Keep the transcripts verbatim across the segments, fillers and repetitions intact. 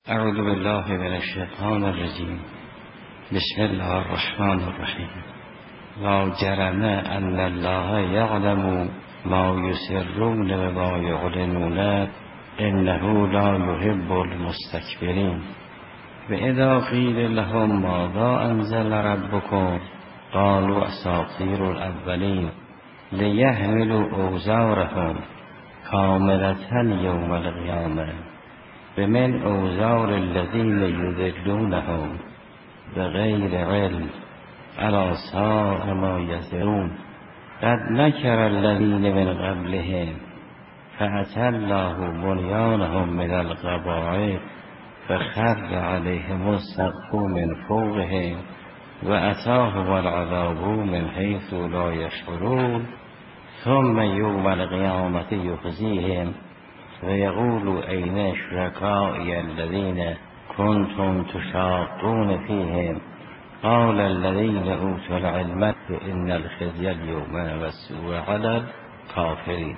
اعوذ بالله من الشیطان الرجیم. بسم الله الرحمن الرحیم. لا جرم ان الله یعلم ما یسرون و ما یعلنون انه لا یحب المستکبرین. و اذا قیل لهم ماذا انزل ربکم قالوا اساطیر الاولین لیحملوا اوزارهم کاملة یوم القیامة بمن اوزار الذین یضلونهم بغیر علم الا ساء ما یزرون. قد مکر الذین من قبلهم فأتی الله بنیانهم من القواعد فخر علیهم السقف من فوقهم و اتاهم العذاب من حیث لا یشعرون ثم یوم القیامة یخزیهم و یقول این شرکائی الذین کنتم تشاقون فیهم قال الذین اوتوا العلم ان الخزي اليوم والسوء علی الکافرین.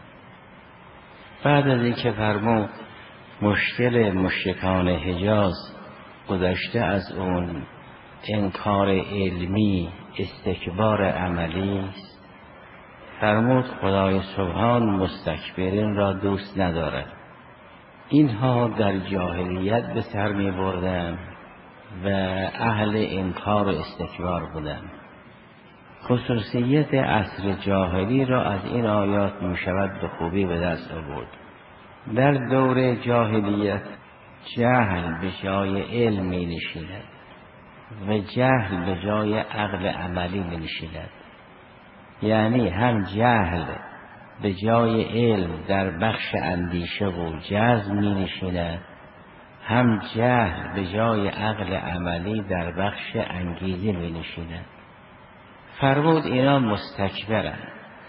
بعد از اینکه فرمود مشکل مشرکان حجاز گذشته از اون انکار علمی استکبار عملی است، فرمود خدای سبحان مستکبرین را دوست ندارد. اینها در جاهلیت به سر می بردن و اهل انکار و استکبار بودند. خصوصیت عصر جاهلی را از این آیات می شود به خوبی به دست آورد. در دور جاهلیت جهل به جای علم می نشیند و جهل به جای عقل عملی می نشیند. یعنی هم جهل به جای علم در بخش اندیشه و جزم می نشیند، هم جهل به جای عقل عملی در بخش انگیزه می نشیند. فرمود اینا مستکبرند.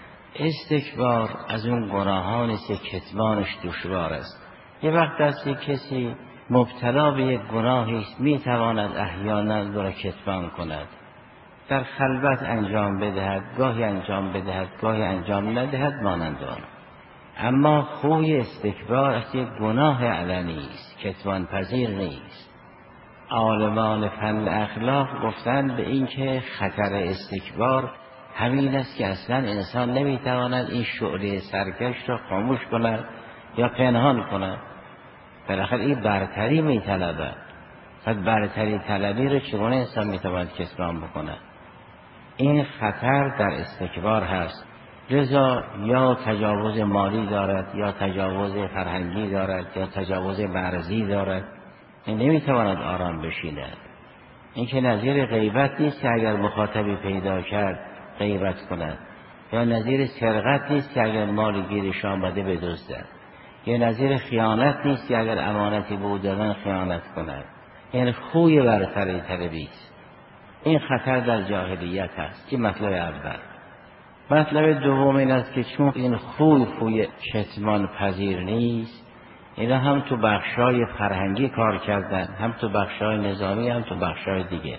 استکبار از اون گناهانی است که کتمانش دشوار است. یه وقت است کسی مبتلا به یک گناهی است می تواند احیانا او را کتمان کند، در خلوت انجام بدهد، گاهی انجام بدهد، گاهی انجام ندهد، مانند آن. اما خوی استکبار از یک گناه علنی است، کتمان پذیر نیست. عالمان فن اخلاق گفتند به این که خطر استکبار همین است که اصلا انسان نمیتواند این شعله سرکش را خاموش کند یا پنهان کند. بالاخره این برتری میطلبد. پس برتری طلبی را چگونه انسان میتواند کتمان بکند؟ این خطر در استکبار هست. لذا یا تجاوز مالی دارد، یا تجاوز فرهنگی دارد، یا تجاوز مرزی دارد. این نمیتواند آرام بشیند. این که نظیر غیبت نیست که اگر مخاطبی پیدا کرد غیبت کند، یا نظیر سرقت نیست که اگر مالی گیرش آمده بدزدد، یا نظیر خیانت نیست که اگر امانتی به او دادن خیانت کند. این خوی برتری طلبی است. این خطر در جاهلیت هست. این مطلب اول. مطلب دوم این است که چون این خوی خوی کتمان پذیر نیست، اینا هم تو بخشای فرهنگی کار کردن، هم تو بخشای نظامی، هم تو بخشای دیگه.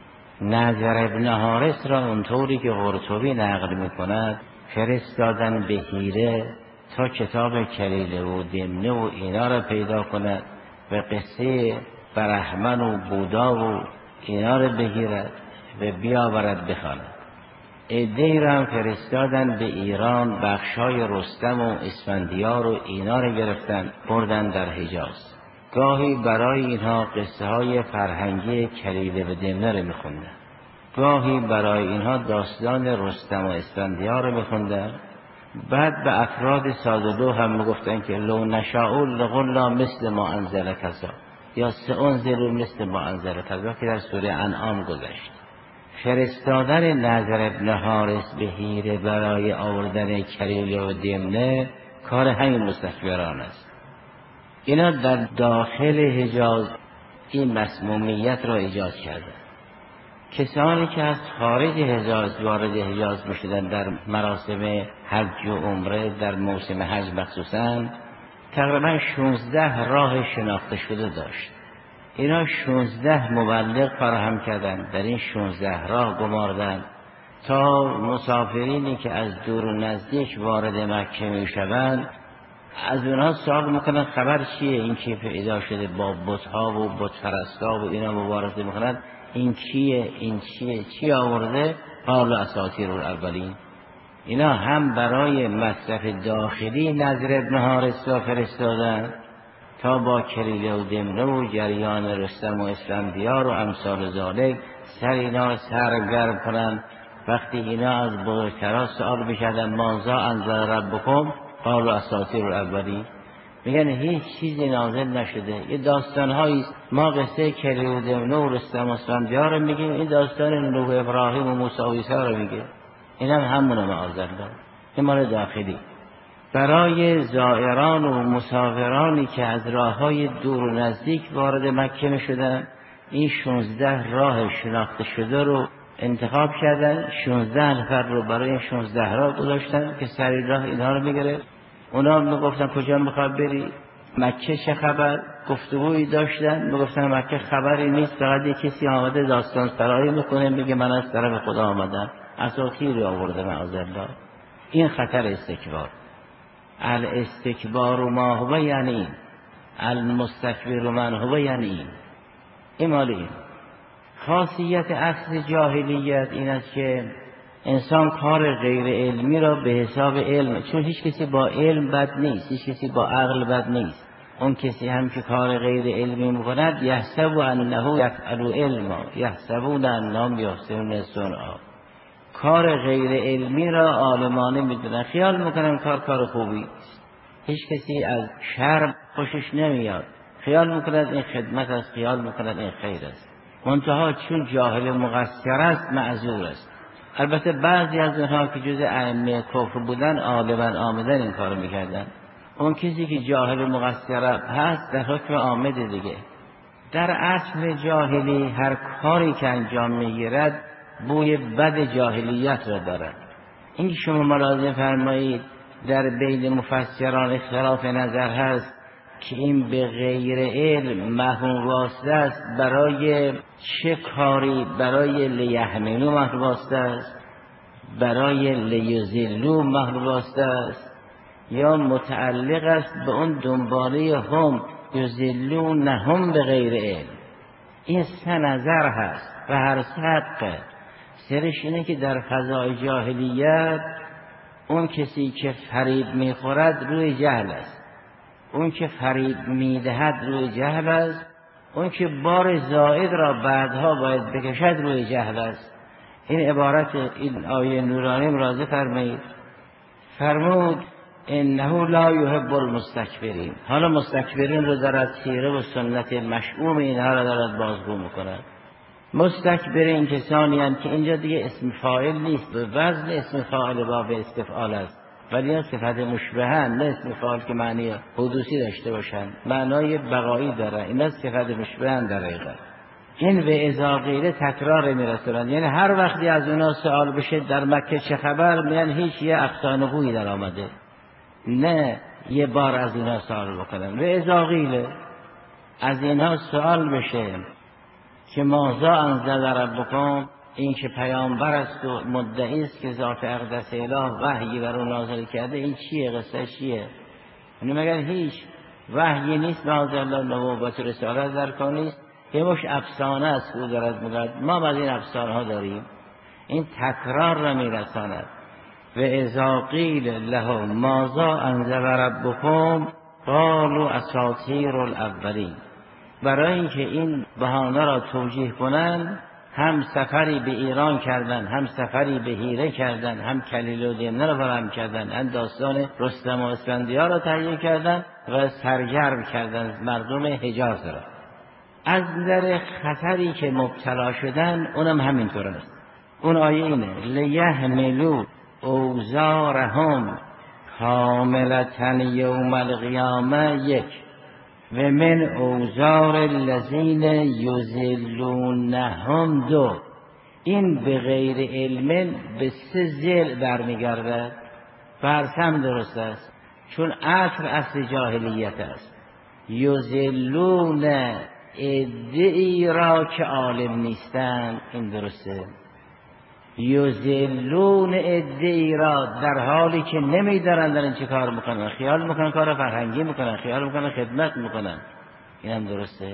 نظر ابن حارث را اونطوری که قرطبی نقل میکند فرستادن به حیره تا کتاب کلیله و دمنه و اینا را پیدا کند و قصه برهمن و بودا و اینا را بگیرد و بیاورد بخواند. عده‌ای را هم فرستادن به ایران، بخشای رستم و اسفندیار و اینا را گرفتن بردن در حجاز. گاهی برای اینها قصه های فرهنگی کلیله و دمنه را میخوندن، گاهی برای اینها داستان رستم و اسفندیار را میخوندن. بعد به افراد ساده‌لو هم میگفتن که لو نشاء لقلنا مثل ما انزل کذا، یا سأنزل مثل ما انزل کذا که در سوره انعام گذشت. فرستادن نظر ابن حارث به حیره برای آوردن کلیله و دمنه کار همین مستکبران است. اینا در داخل حجاز این مسمومیت را ایجاد کردند. کسانی که از خارج حجاز وارد حجاز میشدند در مراسم حج و عمره در موسم حج مخصوصا، تقریبا شانزده راه شناخته شده داشت. اینا شانزده مبلغ فراهم کردند، در این شانزده راه گماردند تا مسافرینی که از دور و نزدیک وارد مکه میشوند از اونها سوال میکنن خبر چیه این که پیدا شده با بت‌ها و بت پرستا و اینا مبارزه میکنن، این کیه این چیه چی آورده؟ قالوا اساطیر الاولین. اینا هم برای مصرف داخلی نظر ابن حارث را فرستادن تا با کلیله و دمنه و جریان رستم و اسفندیار و امثال ذالک سر اینا سرگرم کنن. وقتی اینا از بزرگترها سؤال بشدن ماذا انزل ربکم قالوا اساطیر الاولین، میگن هیچ چیزی نازل نشده، یه داستانهایی ما قصه کلیله و دمنه و رستم و اسفندیار رو میگیم، این داستان نوح ابراهیم و موسی و عیسی رو میگه، این هم همونه معاذالله. این مال داخلی برای زائران و مسافرانی که از راههای دور و نزدیک وارد مکه می شدن. این شانزده راه شناخته شده رو انتخاب کردن، شانزده نفر رو برای شانزده راه گذاشتن که سری راه اینها رو میگرفت. اونا میگفتن کجا میخواد بری، مکه چه خبر، گفتگویی داشتن، میگفتن مکه خبری نیست، فقط یک کسی آمده داستان سرایی میکنه میگه من از طرف خدا آمدم، اساطیری آورده معاذالله. این خطر استکبار. الاستکبار ما هو یعنی این، المستکبر من هو یعنی این. این مال این. خاصیت اصل جاهلیت این است که انسان کار غیر علمی را به حساب علم، چون هیچ کسی با علم بد نیست، هیچ کسی با عقل بد نیست. اون کسی هم که کار غیر علمی میکند یحسب انه یفعل علما یحسبون انهم یحسنون صنعا، کار غیر علمی را عالمانه میدونن، خیال میکنن کار کار خوبی است. هیچ کسی از شر خوشش نمیاد، خیال میکنن این خدمت است، خیال میکنن این خیر است. منتها چون جاهل مقصر است معذور است. البته بعضی از اونها که جز ائمه کفر بودن عالما آمدن این کارو میکردن. اون کسی که جاهل مقصر هست در حکم آمده دیگه. در اصل جاهلی هر کاری که انجام میگیرد بوی بد جاهلیت را دارد. این شما ملاحظه فرمایید در بین مفسران اختلاف نظر هست که این به غیر علم محمول واسطه است، برای چه کاری؟ برای لیحملوا محمول واسطه است، برای لیذلوا محمول واسطه است، یا متعلق است به اون دنباله هم یذلونهم به غیر علم. این سه نظر هست و هر سه حقه. سرش اینه که در فضای جاهلیت اون کسی که فریب میخورد روی جهل است، اون که فریب میدهد روی جهل است، اون که بار زائد را بعدها باید بکشد روی جهل است. این عبارت این آیه نورانی مراجعه فرمایید. فرمود انه لا یحب المستکبرین. حالا مستکبرین رو دارد سیره و سنت مشؤوم اینها را دارد بازگو میکند. مستکبرین کسانی هستند که اینجا دیگه اسم فاعل نیست، به وزن اسم فاعل باب استفعال است، ولی این صفت مشبهن، نه اسم فاعل که معنی حدوثی داشته باشند، معنای بقایی داره. این صفت مشبهن در حقیقت. این به اذا قیل تکرار میرسونن، یعنی هر وقتی از اونا سوال بشه در مکه چه خبر، میگن هیچ، یه افسانه گویی در آمده، نه یه بار از اینا سوال بکنن. به اذا قیل از اینا سوال بشه که ماذا انزل ربکم، این که پیامبر است و مدعی است که ذات اقدس اله وحی بر او نازل کرده، این چیه؟ قصه چیه؟ اینو میگن هیچ وحی نیست، معاذالله نبوت رسالت در کار نیست، یه مش افسانه است او دارد میگه. ما از این افسانه ها داریم. این تکرار را میرساند. و اذا قیل لهم ماذا انزل ربکم قالوا اساطیر الاولین. برای اینکه این بهانه را توجیه کنند، هم سفری به ایران کردن، هم سفری به هیره کردن، هم کلیله و دمنه را فراهم کردن، هم داستان رستم و اسفندیار را تهیه کردن و سرگرم کردن مردم حجاز را. از نظر خطری که مبتلا شدن اونم همینطور است. اون آیه اینه لیحملوا اوزارهم کاملة یوم القیامه یک و من اوزار الذین یضلونهم دو. این به غیر علم به سه ذل برمیگرده. فرسم درست است، چون اصل اصل جاهلیت است. یضلون ادعی را که عالم نیستند، این درسته. یذلون عده‌ای را در حالی که نمیدارن دارن چه کار میکنن، خیال میکنن کار فرهنگی میکنن، خیال میکنن خدمت میکنن. اینم درسته.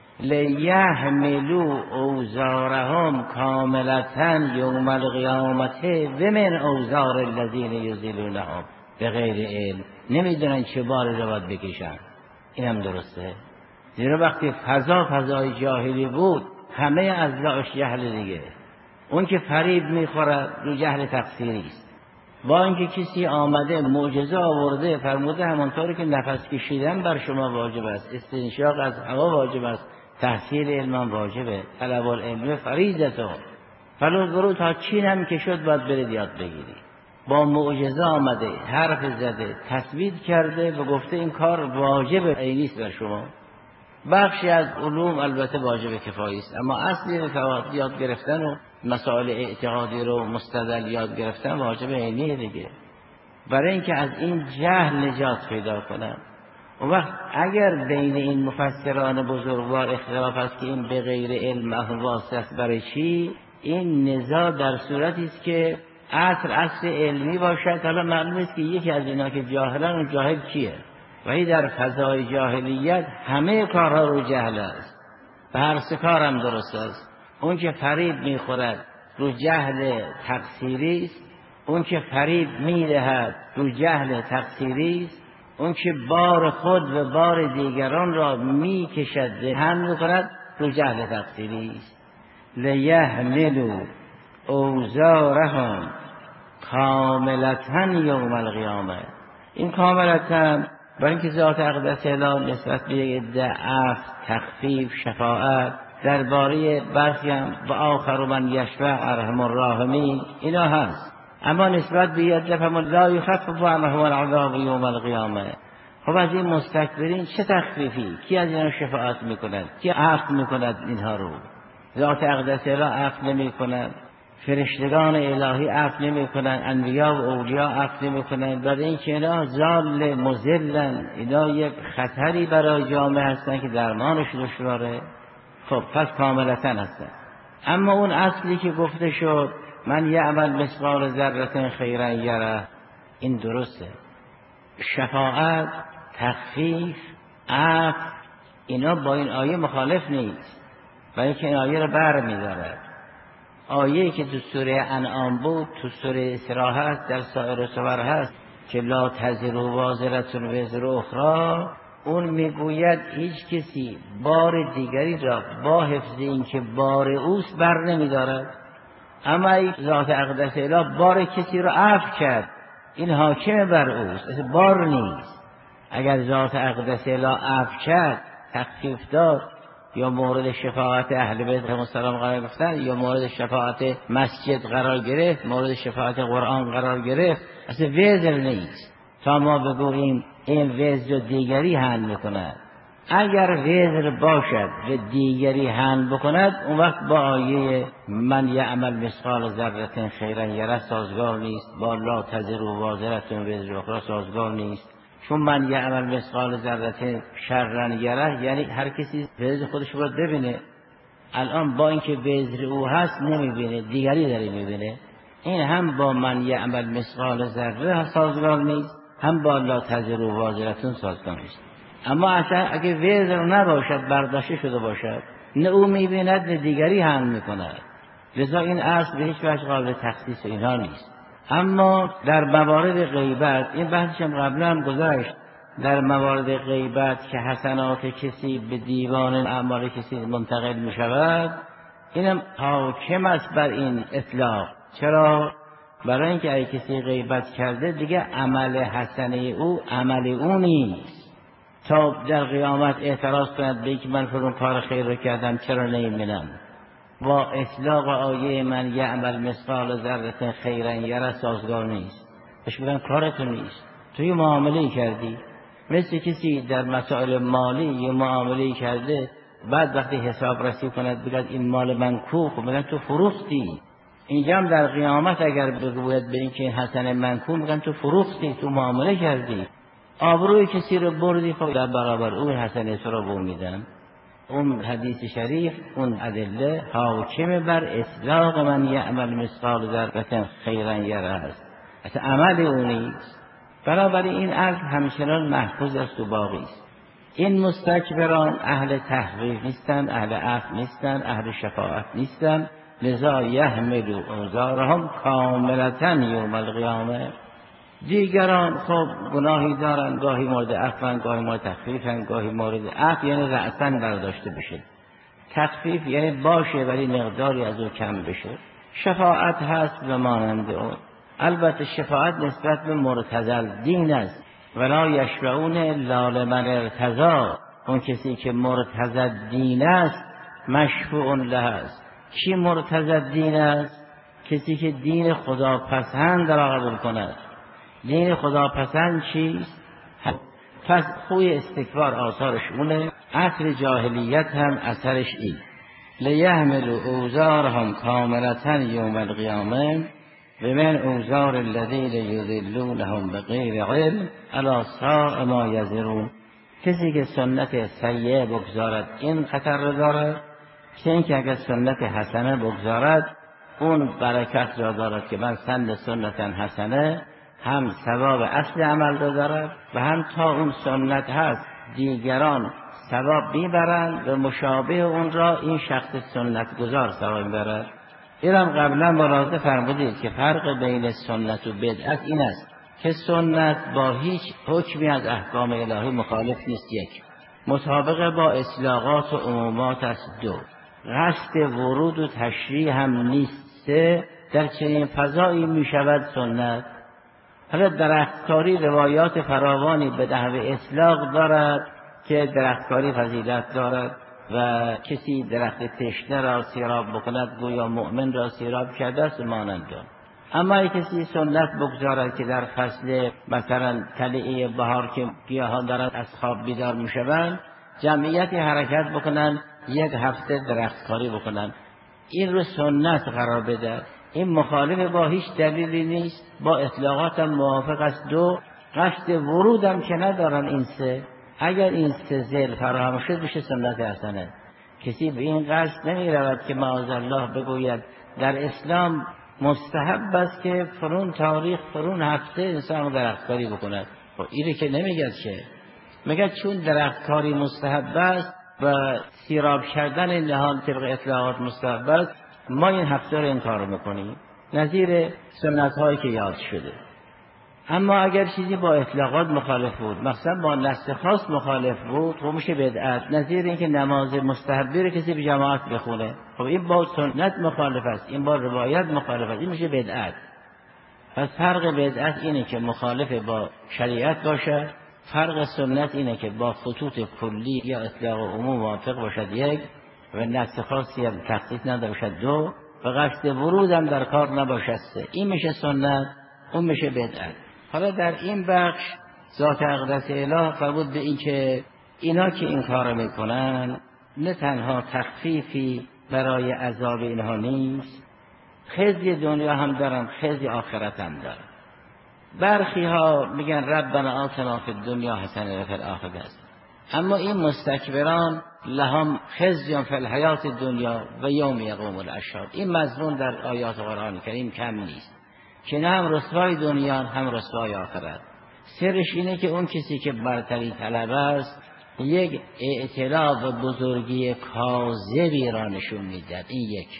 لیحملوا اوزارهم کاملة یوم القیامة و من اوزار الذین یضلونهم بغیر علم. نمیدونن چه باری رو باید بکشن. اینم درسته. زیرا وقتی فضا فضای جاهلی بود همه از لاش جهل دیگه. اون که فریب میخوره رو جهل تقصیری است. با اینکه کسی آمده معجزه آورده فرموده همانطوری که نفس کشیدن بر شما واجب است، استنشاق از هوا واجب است، تحصیل علم واجبه، طلب العلم فریضته، فلو برو تا چین هم که شد باید برید یاد بگیری. با معجزه آمده، حرف زده، تثبیت کرده و گفته این کار واجب عینی است بر شما. بخشی از علوم البته واجب کفایی است، اما اصلی فوائد یاد گرفتن و مسائل اعتقادی رو مستدل یاد گرفتن واجب عینیه دیگه، برای اینکه از این جهل نجات پیدا کنن. اون وقت اگر بین این مفسران بزرگوار اختلاف است که این به غیر علم واسطه است برای چی، این نزاع در صورتی است که اصل اصل علمی باشد. حالا معلوم است که یکی از اینا که جاهلن، اون جاهل کیه؟ ولی در فضای جاهلیت همه کارها رو جهل است و هر سه کارم درست است. اون که فریب میخورد رو جهل تقصیری است، اون که فریب میدهد رو جهل تقصیری است، اون که بار خود و بار دیگران را میکشد هم میکند رو جهل تقصیری است. لیحملوا اوزارهم کاملة یوم القیامة. این کاملة برای اینکه ذات اقدس الهی نسبت به یک عده عفو، تخفیف، شفاعت درباره برخی هم و آخر من یشفع ارحم الراحمین اینا هست، اما نسبت به یک عده فمن لا یخفف عنهم العذاب یوم القیامه. خب از این مستکبرین چه تخفیفی؟ کی از اینا شفاعت میکند؟ کی عفو میکند اینها رو؟ ذات اقدس الهی عفو نمیکند، فرشتگان الهی عفو نمیکنن، انبیا و اولیا عفو نمیکنن، برای اینکه اینا ضال مضلن، اینا یک خطری برای جامعه هستن که درمانش دشواره. خب پس کاملتاً هستن. اما اون اصلی که گفته شد من یعمل مثقال ذره خیرا یره، این درسته. شفاعت، تخفیف، عفو اینا با این آیه مخالف نیست، برای اینکه این آیه رو بر می‌دارد. آیه‌ای که تو سوره انعام بود تو سوره اسراء هست، در سایر سور هست که لا تزر وازرة وزر اخرى، اون میگوید هیچ کسی بار دیگری را با حفظ این که بار اوست بر نمیدارد. اما ای ذات اقدس الهی بار کسی را عفو کرد، این حاکم بر اوست، اصلا بار نیست. اگر ذات اقدس الهی عفو کرد، تخفیف داد، یا مورد شفاعت اهل بیت علیهم السلام قرار گرفتن، یا مورد شفاعت مسجد قرار گرفت، مورد شفاعت قرآن قرار گرفت، اصلا وزر نیست تا ما بگوییم این وزر دیگری حمل میکند. اگر وزر باشد و دیگری حمل بکند، اون وقت با آیه من یعمل مثقال ذره خیرا یره سازگار نیست، با لا تزر وازرة وزر اخرى سازگار نیست. چون من یعمل مثقال ذره شرا یره یعنی هر کسی وزر خودش رو ببینه. الان با اینکه وزر او هست نمیبینه، دیگری داره میبینه. این هم با من یعمل مثقال ذره سازگار نیست، هم با لا تزر وازرة سازگار نیست. اما اصلا اگه وزر نباشد، برداشته شده باشد، نه او میبیند نه دیگری هم میکند. لذا این اصل به هیچ وجه قابل تخصیص اینها نیست. اما در موارد غیبت، این بحثش هم قبلا هم گذشت، در موارد غیبت که حسنات کسی به دیوان اعمال کسی منتقل می شود، اینم حاکم است بر این اطلاق. چرا؟ برای اینکه اگه کسی غیبت کرده دیگه عمل حسنه او عمل او نیست، تا در قیامت اعتراض کند به اینکه من فرون کار خیر رو کردم چرا نمی‌بینم. با اطلاق آیه من یعمل مثقال ذره خیرا یره سازگار نیست. بهش بگن کارتون نیست، توی معامله کردی. مثل کسی در مسائل مالی یه معامله کرده، بعد وقتی حساب رسی کند بگد این مال من کو، خب میگن تو فروختی. اینجا هم در قیامت اگر بگوید به این که این حسن من کو، میگن تو فروختی، تو معامله کردی. آبروی کسی رو بردی، خب در برابر اون حسن تو رو بو میدن. اون حدیث شریف، اون ادله حاکم بر اطلاق من یعمل مثقال ذره خیرا یره است، اصلا عمل اون نیست. بنابراین این عرض همچنان محفوظ است و باقی است. این مستکبران اهل تحقیق نیستند، اهل عفو نیستند، اهل شفاعت نیستند، لذا یحملوا اوزارهم کاملة یوم القیامه. دیگران خب گناهی دارن، گاهی مورد عفو، گاهی مورد تخفیف، گاهی مورد عفو، یعنی رأساً برداشته بشه. تخفیف یعنی باشه ولی مقداری از او کم بشه. شفاعت هست و مانند اون. البته شفاعت نسبت به مرتضی دین است، ولا یشفعون الا لمن ارتضی. اون کسی که مرتضی دین است مشفوع له است. کی مرتضی دین است؟ کسی که دین خدا پسند را قبول کند. دین خدا پسند چیست؟ پس خوی استکبار آثارش اونه، اصل جاهلیت هم اثرش این. لیحملوا اوزارهم کاملة یوم القیامه بمن اوزار الذین یضلونهم بغیر علم الا ساء ما یزرون. کسی که سنت سیئه بگذارد این خطر را دارد، که اینکه اگر سنت حسنه بگذارد اون برکت را دارد که من سند سنت حسنه، هم ثواب اصل عمل را دارد و هم تا اون سنت هست دیگران ثواب میبرند و مشابه اون را این شخص سنت گذار ثواب میبرد. اینم قبلا ملاحظه فرمودید که فرق بین سنت و بدعت این است که سنت با هیچ حکمی از احکام الهی مخالف نیست، یک، مطابق با اصلاحات و عمومات است، دو، قصد ورود و تشریح هم نیست، سه، در چنین فضایی می شود سنت. حالا درختکاری روایات فراوانی به نحو اطلاق دارد که درختکاری فضیلت دارد و کسی درخت تشنه را سیراب بکند گویا مؤمن را سیراب کرده است مانند آن. اما یک کسی سنت بگذارد که در فصل مثلا طلعه بهار که گیاهان دارند از خواب بیدار میشوند جمعیتی حرکت بکنند یک هفته درختکاری بکنند، این رو سنت قرار بده، این مخالف با هیچ دلیلی نیست، با اطلاقات هم موافق است، دو، قصد ورودم که ندارن این سه. اگر این سه ذیل فراهم شد بشه سنت حسنه. کسی به این قصد نمی رود که معاذالله بگوید در اسلام مستحب است که فرون تاریخ فرون هفته انسان درختکاری بکند. خب اینه که نمیگد که میگه چون درختکاری مستحب است و سیراب کردن نهال طبق اطلاعات مستحب است، ما این هفته رو این کارو میکنیم، نظیر سنت هایی که یاد شده. اما اگر چیزی با اطلاقات مخالف بود، مثلا با نص خاص مخالف بود، خب میشه بدعت. نظیر این که نماز مستحبی رو کسی به جماعت بخونه، خب این با سنت مخالف است، این با روایت مخالف است، این میشه بدعت. پس فرق بدعت اینه که مخالف با شریعت باشه، فرق سنت اینه که با خطوط کلی یا اطلاق عموم موافق باشد، یک، و نص خاصی هم تخصیص نداشته باشد، دو، و قصد ورود هم در کار نباشد، سه. این میشه سنت، اون میشه بدعت. حالا در این بخش ذات اقدس اله فرمود به این که اینا که این کار میکنن نه تنها تخفیفی برای عذاب اینها نیست، خزی دنیا هم دارن، خزی آخرت هم دارن. برخی ها میگن ربنا آتنا فی الدنیا حسنه و فی الاخره است، اما این مستکبران لهم خزی فی الحیات الدنیا و یوم یقوم الاشهاد. این مضمون در آیات قرآن کریم کم نیست که نه هم رسوای دنیا هم رسوای آخرت. سرش اینه که اون کسی که برتری طلب است یک اعتراف و بزرگی کاذبی را نشون میدهد. این یک،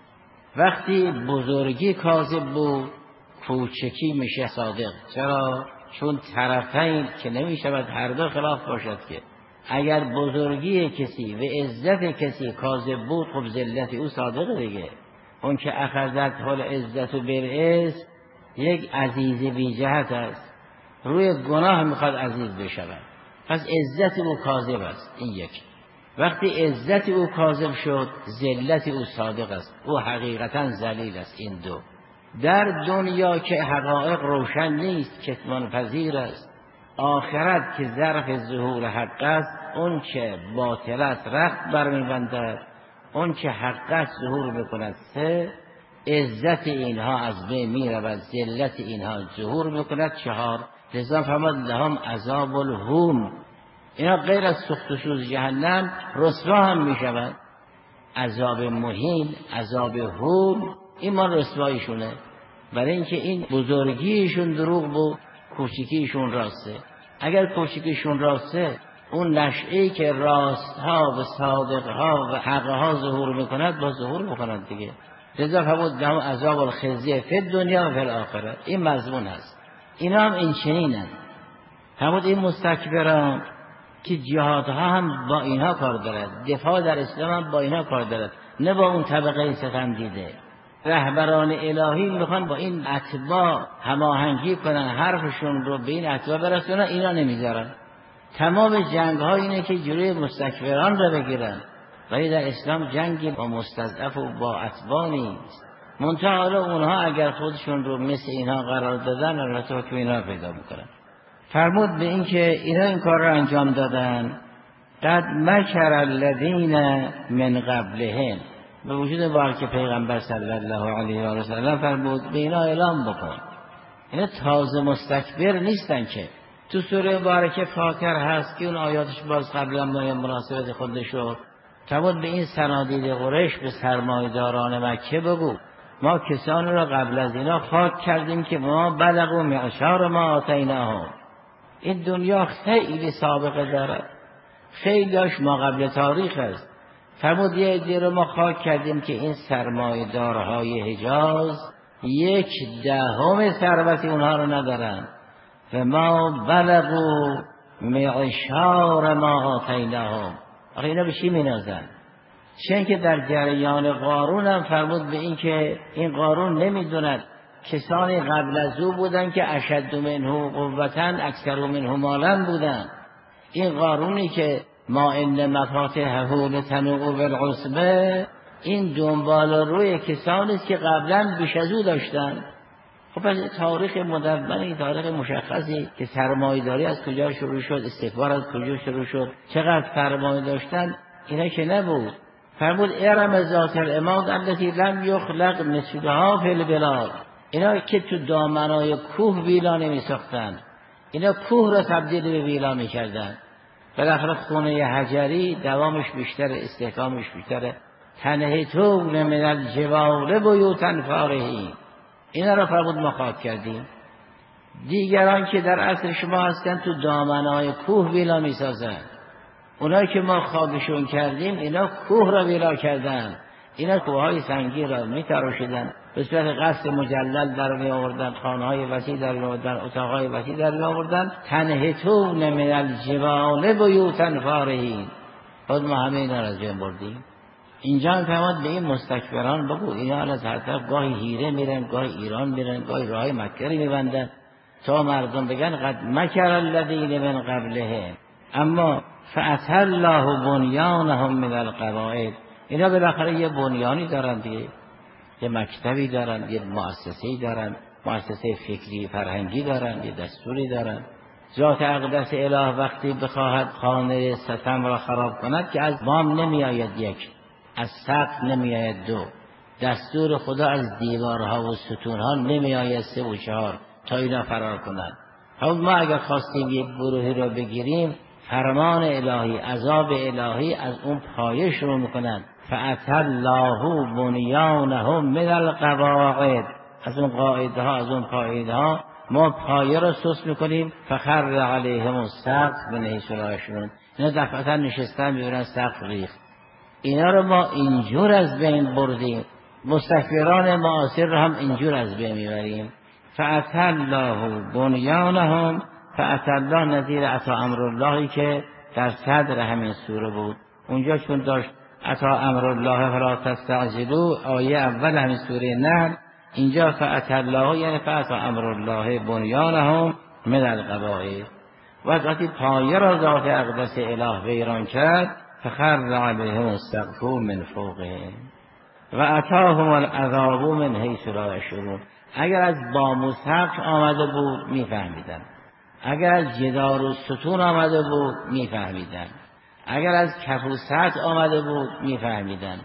وقتی بزرگی کاذب بود کوچکی میشه صادق. چرا؟ چون طرفین که نمیشود هر دو خلاف باشد که اگر بزرگی کسی و عزت کسی کاذب بود خب ذلت او صادق دیگه. اون که اخذت حال عزت و برعز یک عزیز بی جهت است، روی گناه میخواد عزیز بشود، پس عزت او کاذب است. این یک. وقتی عزت او کاذب شد ذلت او صادق است، او حقیقتا ذلیل است. این دو. در دنیا که حقایق روشن نیست کتمان پذیر است، آخرت که ظرف ظهور حق است اون که باطل است رخت برمیبندد، اون که حق است ظهور میکند. سه، عزت اینها از بین میرود، ذلت اینها ظهور میکند. چهار، لذا فرمود لهم عذاب الهون، اینا غیر از سوخت و سوز جهنم رسوا هم میشوند. عذاب مهین، عذاب هول، این ما رسوایشونه، برای اینکه این بزرگیشون دروغ بود، کوچیکیشون راسته. اگر کوچیکیشون راسته، اون نشعه‌ای که راستها و صادقها و حقها ظهور میکند با ظهور میکند دیگه. لذا فرمود لهم عذاب الخزی فی الدنیا و فی الاخره. این مضمون هست. اینا هم این چنینن. فرمود این مستکبران که جهادها هم با اینها کار دارد، دفاع در اسلام هم با اینها کار دارد، نه با اون طبقه ستم دیده. رهبران الهی میخوان با این اتباع هماهنگی کنن، حرفشون رو به این اتباع برسونن، اینا نمیذارن. تمام جنگ ها اینه که جلوی مستکبران رو بگیرن، ولی در اسلام جنگی با مستضعف و با اتباع نیست. منتها حالا اونها اگر خودشون رو مثل اینها قرار دادن، البته حکم اینا پیدا میکنن. فرمود به این که اینا این کار رو انجام دادن. قد مکر الذین من قبلهم، به وجود بار که پیغمبر صلی الله علیه و سلم فرمود به اینا اعلام بکن. اینا تازه مستکبر نیستن که. تو سوره مبارکه فاطر هست که اون آیاتش باز قبلا ما مناسبت خودشو فرمود به این صنادید قریش، به سرمایه‌داران مکه بگو ما کسانی را قبل از اینا خاک کردیم که ما بلغوا معشار ما آتیناهم. این دنیا خیلی سابقه داره، خیلیش ما قبل تاریخ است. فرمود یه عده رو ما خاک کردیم که این سرمایه‌دارهای حجاز یک دهم ثروت اونها رو ندارن. و ما بلغوا معشار ما آتیناهم. آخه اینا به چی مینازن؟ چون که در جریان قارون هم فرمود به این که این قارون نمیدوند کسانی قبل از او بودن که اشد منه قوتن اکثر منه مالا بودن. این قارونی که ما ان مفاتحه لتنوء بالعصبه، این دنبال روی کسانی است که قبلا بیش از او داشتن. خب پس تاریخ مدون، تاریخ مشخصی که سرمایه‌داری از کجا شروع شد، استکبار از کجا شروع شد، چقدر سرمایه داشتن، اینا که نبود. فرمود ارم ذات العماد التي لم یخلق مثلها فی البلاد. اینا که تو دامنای کوه ویلا نمی‌ساختن، اینا کوه را تبدیل به ویلا می‌کردن. بالاخره خونه حجری دوامش بیشتر، استحکامش بیشتره. تنحتون من الجبال بیوتا فارهین. اینا را فرمود ما خاک کردیم. دیگران که در عصر شما هستن تو دامنای کوه ویلا می‌سازن. اونایی که ما خاکشون کردیم اینا کوه را ویلا کردن. اینا کوههای سنگی را می‌تراشیدن، به صورت قصر مجلل در می آوردن، خانه‌های وسیع در می آوردن، اتاق‌های وسیع در می آوردن. تنحتون من الجبال بیوتا فارهین. خود ما همه اینا را جمع بردیم. اینجا فرمود به این مستکبران بگو اینا از هر طرف گاهی هیره میرن، گاهی ایران میرن، گاهی راهی مکه رو میبندن تا مردم بگن قد مکر الذین من قبلهم اما فأتی الله بنیانهم من القواعد. اینا بالاخره یه بنیانی دارن دیگه، یه مکتبی دارن، یه مؤسسه‌ای دارن، مؤسسه فکری فرهنگی دارن، یه دستوری دارن. ذات اقدس اله وقتی بخواهد خانه ستم را خراب کند که از بام نمیآید یک، از سقف نمیآید دو، دستور خدا از دیوارها و ستونها نمیآید سه و چهار تا اینا فرار کنند. حالا ما اگر خواستیم یک گروهی را بگیریم، فرمان الهی، عذاب الهی از اون پایه شروع میکنند. فأتی الله بنیانهم من القواعد، از اون قاعده ها، از اون قاعده ها ما پایه را سست میکنیم. فخر علیهم السقف من حیث لا یشعرون. اینا دفعتا نشستن میبینن سقف ریخت. اینا رو ما اینجور از بین بردیم، مستکبران معاصر رو هم اینجور از بین میبریم. فأتی الله بنیانهم، فأتی الله نظیر اتی امر اللهی که در صدر همین سوره بود. اونجا چون داشت اتی امر الله فلا تستعجلوا، آیه اول همین سوره نحل، اینجا فأتی الله یعنی فأتی امر الله بنیانهم من القواعد. وقتی پایه را ذات اقدس اله ویران کرد، فخر علیهم السقف من فوقهم و اتاهم العذاب من حیث لا یشعرون. اگر از بام و سقف آمده بود میفهمیدن، اگر از جدار و ستون آمده بود میفهمیدن، اگر از کف و سطح آمده بود میفهمیدن،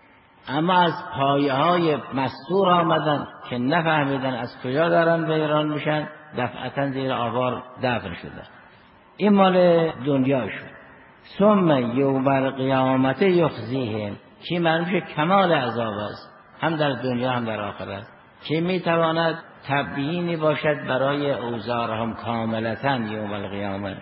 اما از پایه های مستور آمدن که نفهمیدن از کجا دارن ویران میشن، دفعتا زیر آوار دفن شدن. این مال دنیاشون. ثم یوم القیامت یخزیهم، که معلومه کمال عذاب است، هم در دنیا هم در آخرت، که میتواند تبیینی باشد برای اوزارهم کاملتاً یوم القیامت.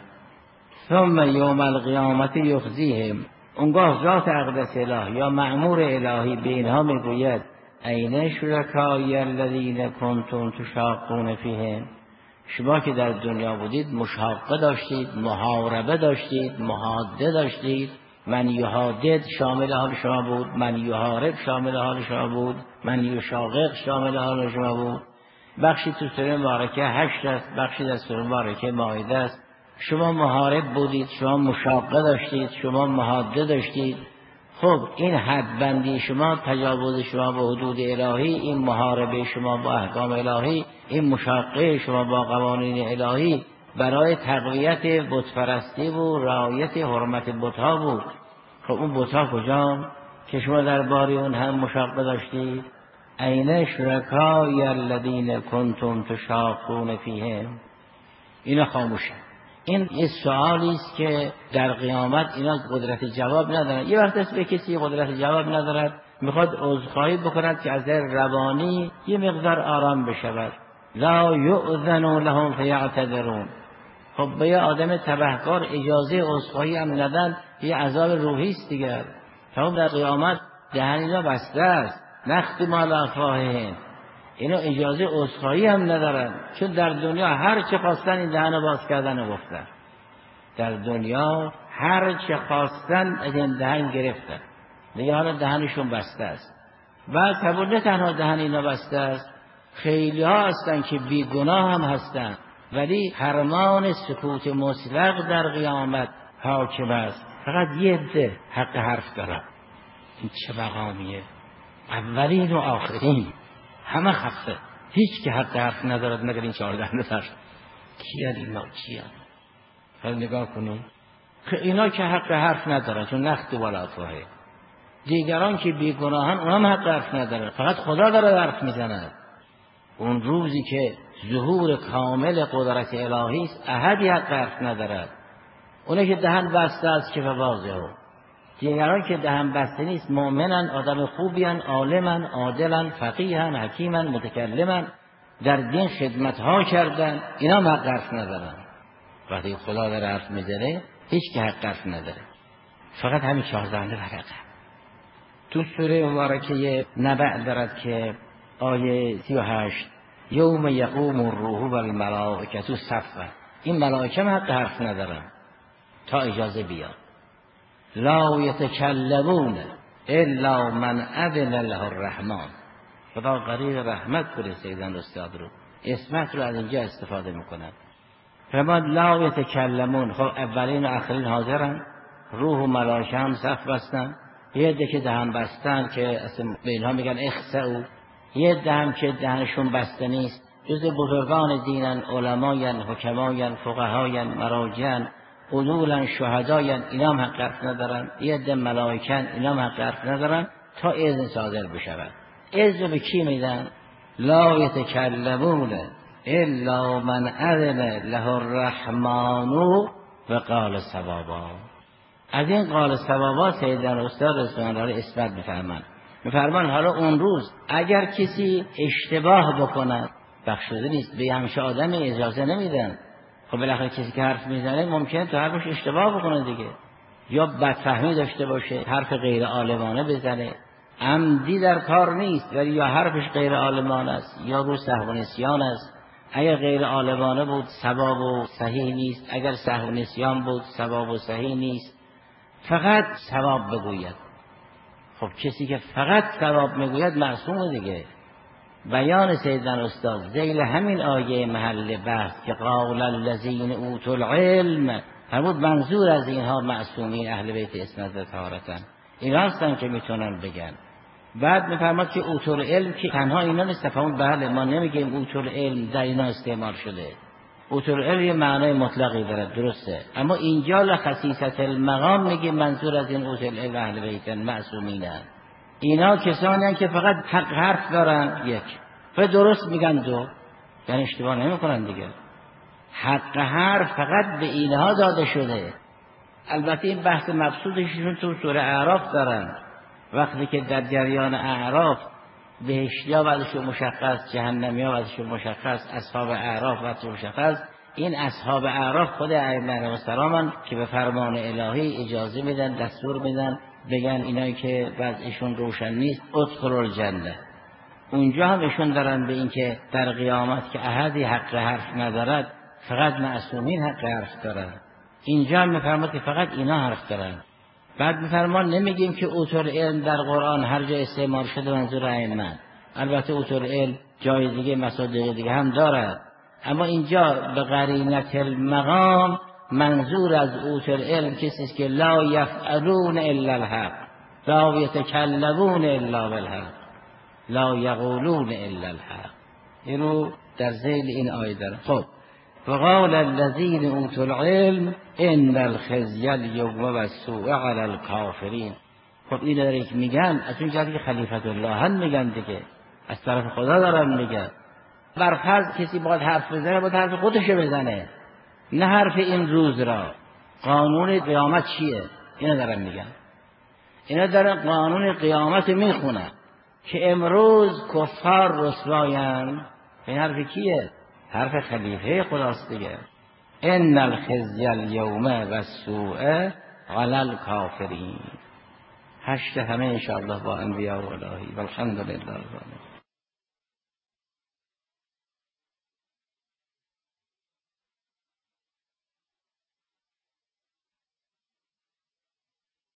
ثم یوم القیامت یخزیهم، اونگاه ذات اقدس اله یا مأمور الهی به اینها میگوید این شرکای الذین کنتم تشاقون فیهم، شما که در دنیا بودید مشاقه داشتید، محاربه داشتید، محاده داشتید. من یحادد شامل حال شما بود، من یحارب شامل حال شما بود، من یشاقق شامل حال شما بود. بخشی تو سوره مبارکه هشت است، بخشی در سوره مبارکه مائده است. شما محارب بودید، شما مشاقه داشتید، شما محاده داشتید. خب این حدبندی شما، تجاوز شما به حدود الهی، این محاربه شما با احکام الهی، این مشاقه شما با قوانین الهی برای تقویت بتپرستی و رعایت حرمت بتها بود. خب اون بتها کجا که شما در باری اون هم مشاقه داشتید؟ این شرکای الذین کنتم تشاقون فیهم. اینا خاموشه. این یه سوالی است که در قیامت اینا قدرت جواب ندارن. یه وقت است به کسی قدرت جواب ندارد، میخواد عذرخواهی بکند که از روانی یه مقدار آرام بشود. لا یؤذن لهم فیعتذرون. خب به یه آدم تبهکار اجازه عذرخواهی هم ندن، یه عذاب روحی است دیگر. تا در قیامت دهن اینا بسته است، نختم علی افواههم، اینا اجازه عذرخواهی هم ندارن، چون در دنیا هر چه خواستن این دهن باز کردن و گفتن. در دنیا هر چه خواستن از این دهن گرفتن، دیگه حالا دهنشون بسته است. و قبول نه تنها دهن اینا بسته است، خیلی ها هستن که بیگناه هم هستن، ولی حرمان سکوت مطلق در قیامت حاکم است. فقط یه عده حق حرف دارن. این چه مقامیه؟ اولین و آخرین همه خفته، هیچ که حق حرف ندارد مگر این چهارده نفر. کیان اینا؟ کیان؟ حالا نگاه کنید، اینا که حق حرف ندارن چون نخت بالا افواهه. دیگران که بیگناهن اونا هم حق حرف ندارن، فقط خدا داره حرف میزند. اون روزی که ظهور کامل قدرت الهی است، احدی حق حرف ندارد. اونه که دهن بسته است که واضحه. دیگران که دهن بسته نیست، مؤمنن، آدم خوبیان، عالمن، عادلن، فقیهن، حکیمن، متکلمن، در دین خدمت ها کردن، اینا هم حق حرف ندارن. وقتی خدا داره حرف میزنه هیچ که حق حرف نداره، فقط همین چهارده نفر. تو سوره مبارکه نبأ دارد که آیه سی و هشت یوم یقوم الروح و الملائکه صفا، این ملائکه هم حق حرف ندارن تا اجازه بیاد. لا یتکلمون الا من اذن له الرحمن. خدا قریب رحمت کنه سیدن استاد رو، اسمت رو از اینجا استفاده میکنن. فرمان لا یتکلمون. خب اولین و آخرین حاضرن، روح و ملائکه هم صف بستن. یه عده که دهن بستن که اصلا به اینها میگن اخسئوا، یه عده هم که دهنشون بسته نیست، جز بزرگان دینن، علماین، حکماین، فقهاین، مراجعن، علولن، شهداین، اینا هم حق حرف ندارن. یه عده ملائکن، اینا هم حق حرف ندارن تا اذن صادر بشود. اذن به کی میدن؟ لا یتکلمون الا من اذن له الرحمن و قال صوابا. از این قال صوابا سیدنا استاد رسول الله اثبات می‌فرمان. می‌فرمان حالا اون روز اگر کسی اشتباه بکنه بخشوده نیست، به همش آدم اجازه نمیدن. خب بالاخره کسی که حرف میزنه ممکنه تو حرفش اشتباه بکنه دیگه، یا بدفهمی داشته باشه، حرف غیر عالمانه بزنه، عمدی در کار نیست ولی یا حرفش غیر عالمانه است یا رو سهو و نسیان است. اگر غیر عالمانه بود ثواب و صحیح نیست، اگر سهو و نسیان بود ثواب و صحیح نیست. فقط ثواب بگوید. خب کسی که فقط ثواب میگوید معصومه دیگه. بیان سیدنا استاد ذیل همین آیه محل بحث که قال الذین اوتوا العلم، فرمود منظور از اینها معصومین اهل بیت اسمت و طهارتن، این هستن که میتونن بگن. بعد میفرماد که اوتوا العلم که تنها اینا نیست. فرمود بله ما نمیگیم اوتوا العلم در اینا استعمال شده، اوتوا العلم یه معنای مطلقی داره، درسته، اما اینجا لخصیصت المقام میگه منظور از این اوتوا العلم اهل بیتن معصومینن. اینا کسانی هستند که فقط حق حرف دارن یک و درست میگن دو، یعنی اشتباه نمیکنن دیگه. حق حرف فقط به اینها داده شده. البته این بحث مبسوطشون تو سوره اعراف دارن، وقتی که در جریان اعراف بهشتیا بعدشون مشخص، جهنمیا بعدشون مشخص، اصحاب اعراف بعدشون مشخص. این اصحاب اعراف خود ائمه علیهم السلام که به فرمان الهی اجازه میدن، دستور میدن، بگن اینایی که وضعشون روشن نیست ادخلوا الجنه. اونجا هم ایشون دارن به این که در قیامت که احدی حق حرف ندارد، فقط معصومین حق حرف دارن. اینجا هم میفرماد که فقط اینا حرف دارن. بعد میفرمان نمیگیم که اوتور علم در قرآن هر جا استعمال شده منظور ائمه. البته اوتور علم جای دیگه مصادیق دیگه هم دارد، اما اینجا به قرینت المقام منظور از اوتور علم کسی است که لا یفعلون الا الحق، لا یتکلمون الا بالحق، لا یقولون الا الحق. اینو در ذیل این آیه داره. خب وقال الذین اوتوا العلم ان الخزي اليوم والسوء علی الکافرین. خب این داره که میگن از اون جایی که خلیفت الله هم میگن دیگه، از طرف خدا دارن میگن. بر فرض کسی باید حرف بزنه باید حرف خودشو بزنه، نه حرف این روز را. قانون قیامت چیه؟ اینا دارن میگن، اینا دارن قانون قیامت میخونن که امروز کفار رسوایند. این حرف کیه؟ حرف خلیفه خداست دیگه. ان الخزي اليوم والسوء علی الکافرین. هشت همه انشاءالله با انبیاء و الهی والحمد لله.